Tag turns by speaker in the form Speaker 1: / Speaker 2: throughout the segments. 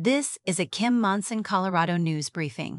Speaker 1: This is a Kim Monson, Colorado news briefing.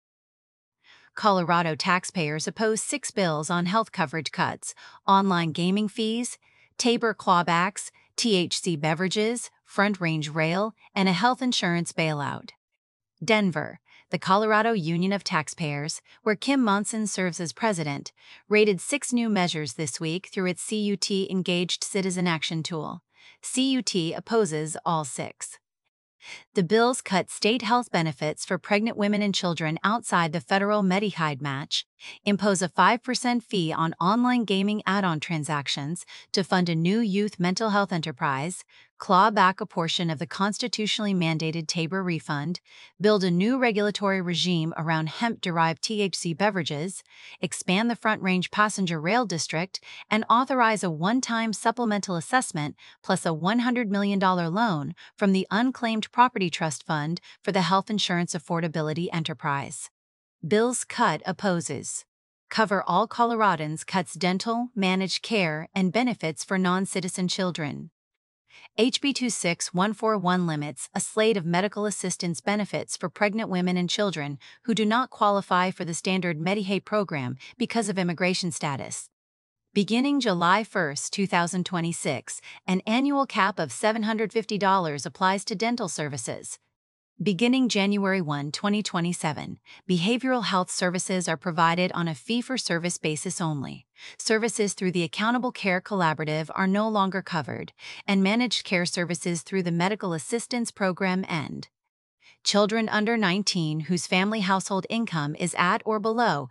Speaker 1: Colorado taxpayers oppose 6 bills on health coverage cuts, online gaming fees, Tabor clawbacks, THC beverages, Front Range Rail, and a health insurance bailout. Denver, the Colorado Union of Taxpayers, where Kim Monson serves as president, rated 6 new measures this week through its CUT Engaged Citizen Action tool. CUT opposes all 6. The bills cut state health benefits for pregnant women and children outside the federal Medicaid match, impose a 5% fee on online gaming add-on transactions to fund a new youth mental health enterprise, claw back a portion of the constitutionally mandated Tabor refund, build a new regulatory regime around hemp-derived THC beverages, expand the Front Range Passenger Rail District, and authorize a one-time supplemental assessment plus a $100 million loan from the Unclaimed Property Trust Fund for the Health Insurance Affordability Enterprise. Bills cut opposes. Cover All Coloradans cuts dental, managed care, and benefits for non-citizen children. HB 26141 limits a slate of medical assistance benefits for pregnant women and children who do not qualify for the standard Medicaid program because of immigration status. Beginning July 1, 2026, an annual cap of $750 applies to dental services. Beginning January 1, 2027, behavioral health services are provided on a fee-for-service basis only. Services through the Accountable Care Collaborative are no longer covered, and managed care services through the Medical Assistance Program end. Children under 19 whose family household income is at or below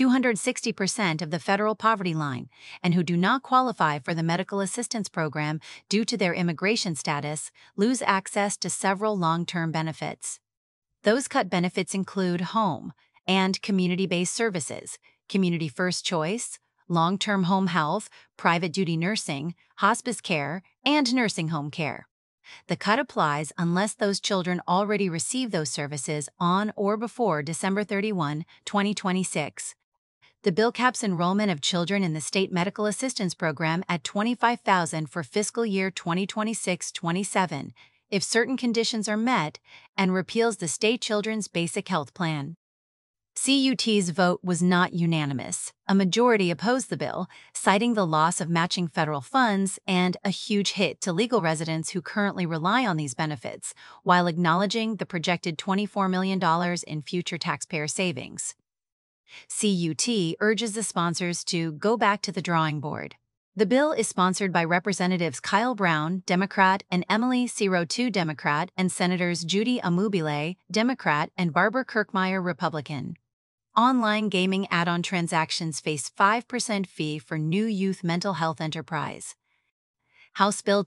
Speaker 1: 260% of the federal poverty line and who do not qualify for the medical assistance program due to their immigration status lose access to several long-term benefits. Those cut benefits include home and community-based services, community first choice, long-term home health, private duty nursing, hospice care, and nursing home care. The cut applies unless those children already receive those services on or before December 31, 2026. The bill caps enrollment of children in the state medical assistance program at $25,000 for fiscal year 2026-27, if certain conditions are met, and repeals the state children's basic health plan. CUT's vote was not unanimous. A majority opposed the bill, citing the loss of matching federal funds and a huge hit to legal residents who currently rely on these benefits, while acknowledging the projected $24 million in future taxpayer savings. CUT urges the sponsors to go back to the drawing board. The bill is sponsored by Representatives Kyle Brown, Democrat, and Emily Siro, Democrat, and Senators Judy Amubile, Democrat, and Barbara Kirkmeyer, Republican. Online gaming add-on transactions face 5% fee for new youth mental health enterprise. House Bill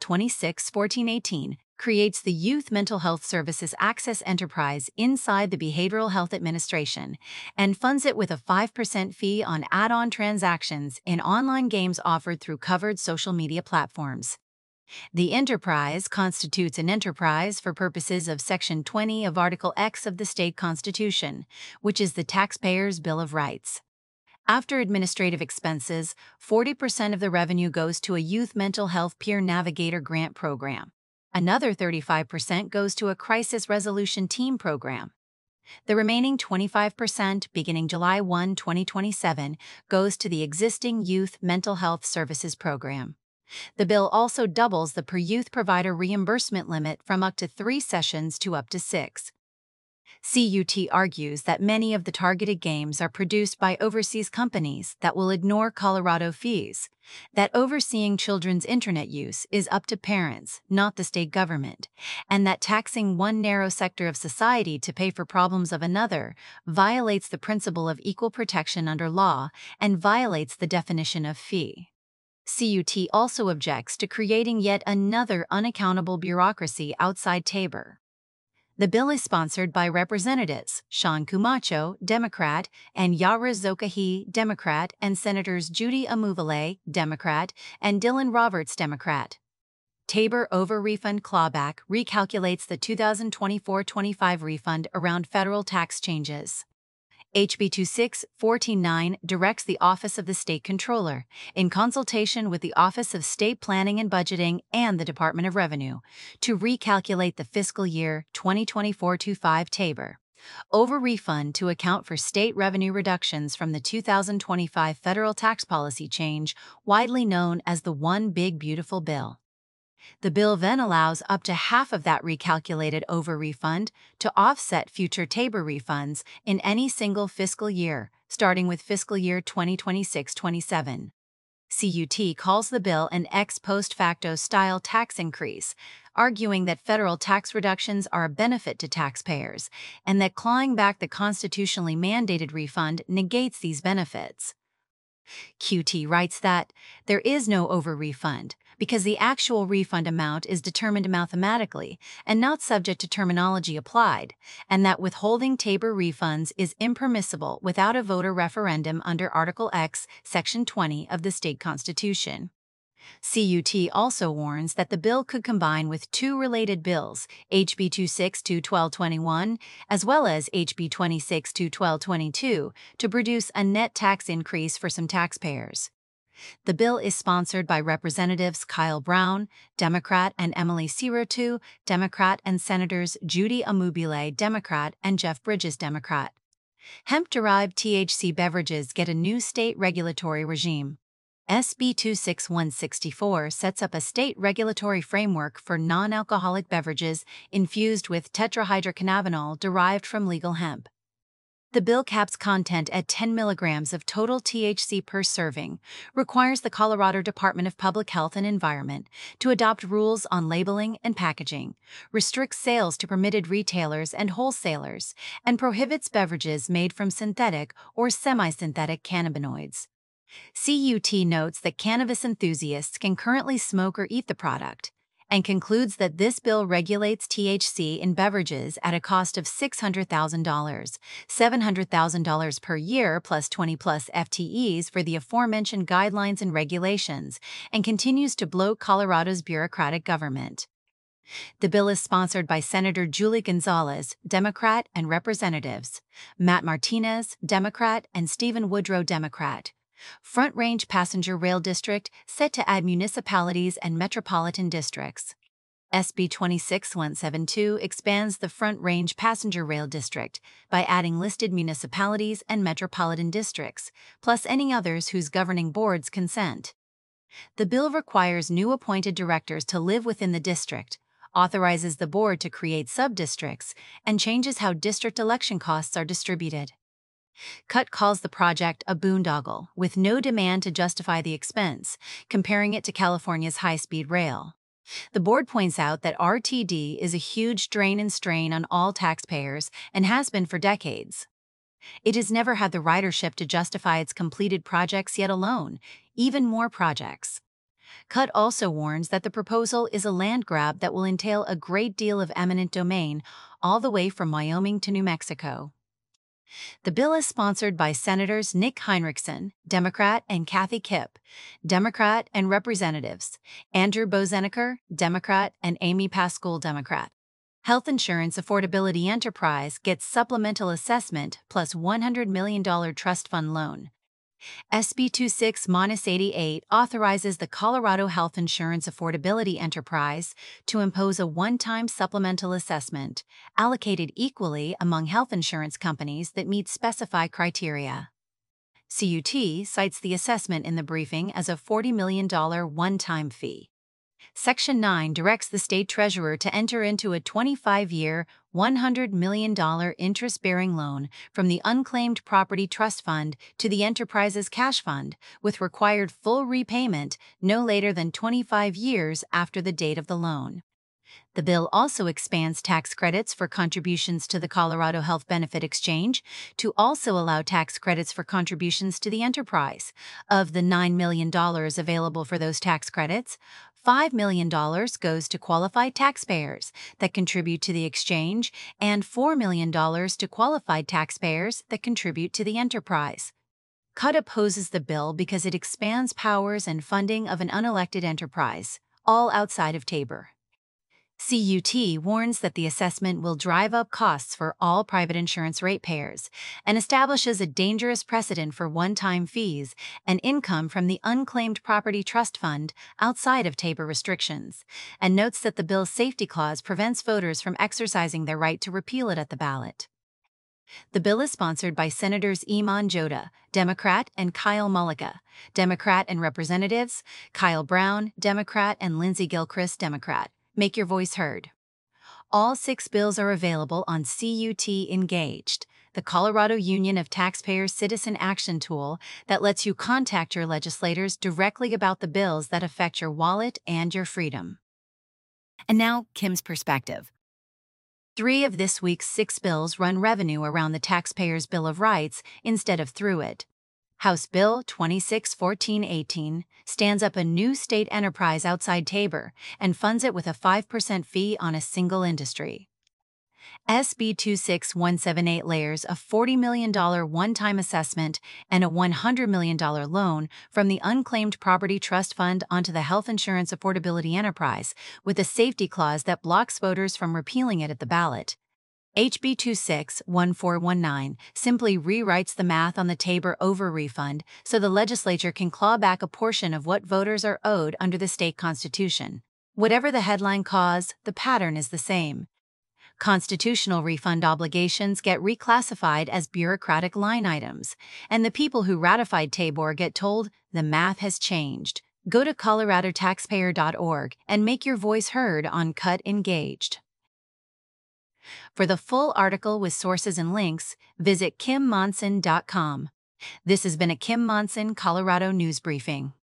Speaker 1: 26-1418 creates the Youth Mental Health Services Access Enterprise inside the Behavioral Health Administration and funds it with a 5% fee on add-on transactions in online games offered through covered social media platforms. The enterprise constitutes an enterprise for purposes of Section 20 of Article X of the state constitution, which is the taxpayer's Bill of Rights. After administrative expenses, 40% of the revenue goes to a youth mental health peer navigator grant program. Another 35% goes to a crisis resolution team program. The remaining 25%, beginning July 1, 2027, goes to the existing Youth Mental Health Services program. The bill also doubles the per-youth provider reimbursement limit from up to 3 sessions to up to 6. CUT argues that many of the targeted games are produced by overseas companies that will ignore Colorado fees, that overseeing children's internet use is up to parents, not the state government, and that taxing one narrow sector of society to pay for problems of another violates the principle of equal protection under law and violates the definition of fee. CUT also objects to creating yet another unaccountable bureaucracy outside Tabor. The bill is sponsored by Representatives Sean Camacho, Democrat, and Yara Zokahi, Democrat, and Senators Judy Amuvale, Democrat, and Dylan Roberts, Democrat. Tabor over-refund clawback recalculates the 2024-25 refund around federal tax changes. HB 26149 directs the Office of the State Comptroller, in consultation with the Office of State Planning and Budgeting and the Department of Revenue, to recalculate the fiscal year 2024-25 TABOR over refund to account for state revenue reductions from the 2025 federal tax policy change, widely known as the One Big Beautiful Bill. The bill then allows up to half of that recalculated over refund to offset future TABOR refunds in any single fiscal year, starting with fiscal year 2026-27. CUT calls the bill an ex post facto style tax increase, arguing that federal tax reductions are a benefit to taxpayers and that clawing back the constitutionally mandated refund negates these benefits. QT writes that there is no over-refund because the actual refund amount is determined mathematically and not subject to terminology applied, and that withholding TABOR refunds is impermissible without a voter referendum under Article X, Section 20 of the state constitution. CUT also warns that the bill could combine with two related bills, HB 26-1221 as well as HB 26-1222, to produce a net tax increase for some taxpayers. The bill is sponsored by Representatives Kyle Brown, Democrat, and Emily Sirotu, Democrat, and Senators Judy Amubile, Democrat, and Jeff Bridges, Democrat. Hemp-derived THC beverages get a new state regulatory regime. SB 26164 sets up a state regulatory framework for non-alcoholic beverages infused with tetrahydrocannabinol derived from legal hemp. The bill caps content at 10 milligrams of total THC per serving, requires the Colorado Department of Public Health and Environment to adopt rules on labeling and packaging, restricts sales to permitted retailers and wholesalers, and prohibits beverages made from synthetic or semi-synthetic cannabinoids. CUT notes that cannabis enthusiasts can currently smoke or eat the product, and concludes that this bill regulates THC in beverages at a cost of $600,000, $700,000 per year plus 20-plus FTEs for the aforementioned guidelines and regulations, and continues to bloat Colorado's bureaucratic government. The bill is sponsored by Senator Julie Gonzalez, Democrat, and Representatives Matt Martinez, Democrat, and Stephen Woodrow, Democrat. Front Range Passenger Rail District set to add municipalities and metropolitan districts. SB 26172 expands the Front Range Passenger Rail District by adding listed municipalities and metropolitan districts, plus any others whose governing boards consent. The bill requires new appointed directors to live within the district, authorizes the board to create sub-districts, and changes how district election costs are distributed. CUT calls the project a boondoggle, with no demand to justify the expense, comparing it to California's high-speed rail. The board points out that RTD is a huge drain and strain on all taxpayers and has been for decades. It has never had the ridership to justify its completed projects, yet alone even more projects. CUT also warns that the proposal is a land grab that will entail a great deal of eminent domain, all the way from Wyoming to New Mexico. The bill is sponsored by Senators Nick Heinrichsen, Democrat, and Kathy Kipp, Democrat, and Representatives Andrew Bozenecker, Democrat, and Amy Pascoal, Democrat. Health Insurance Affordability Enterprise gets supplemental assessment plus $100 million trust fund loan. SB 26-88 authorizes the Colorado Health Insurance Affordability Enterprise to impose a one-time supplemental assessment allocated equally among health insurance companies that meet specified criteria. CUT cites the assessment in the briefing as a $40 million one-time fee. Section 9 directs the state treasurer to enter into a 25-year, $100 million interest-bearing loan from the Unclaimed Property Trust Fund to the enterprise's cash fund, with required full repayment no later than 25 years after the date of the loan. The bill also expands tax credits for contributions to the Colorado Health Benefit Exchange to also allow tax credits for contributions to the enterprise. Of the $9 million available for those tax credits, $5 million goes to qualified taxpayers that contribute to the exchange and $4 million to qualified taxpayers that contribute to the enterprise. CUT opposes the bill because it expands powers and funding of an unelected enterprise, all outside of TABOR. CUT warns that the assessment will drive up costs for all private insurance ratepayers and establishes a dangerous precedent for one-time fees and income from the unclaimed property trust fund outside of Tabor restrictions, and notes that the bill's safety clause prevents voters from exercising their right to repeal it at the ballot. The bill is sponsored by Senators Iman Joda, Democrat, and Kyle Mullica, Democrat, and Representatives Kyle Brown, Democrat, and Lindsey Gilchrist, Democrat. Make your voice heard. All 6 bills are available on CUT Engaged, the Colorado Union of Taxpayers citizen action tool that lets you contact your legislators directly about the bills that affect your wallet and your freedom. And now, Kim's perspective. 3 of this week's 6 bills run revenue around the taxpayer's Bill of Rights instead of through it. House Bill 261418 stands up a new state enterprise outside Tabor and funds it with a 5% fee on a single industry. SB 26178 layers a $40 million one-time assessment and a $100 million loan from the Unclaimed Property Trust Fund onto the Health Insurance Affordability Enterprise, with a safety clause that blocks voters from repealing it at the ballot. HB 261419 simply rewrites the math on the Tabor over refund so the legislature can claw back a portion of what voters are owed under the state constitution. Whatever the headline cause, the pattern is the same. Constitutional refund obligations get reclassified as bureaucratic line items, and the people who ratified Tabor get told the math has changed. Go to coloradotaxpayer.org and make your voice heard on CUT Engaged. For the full article with sources and links, visit kimmonson.com. This has been a Kim Monson Colorado News Briefing.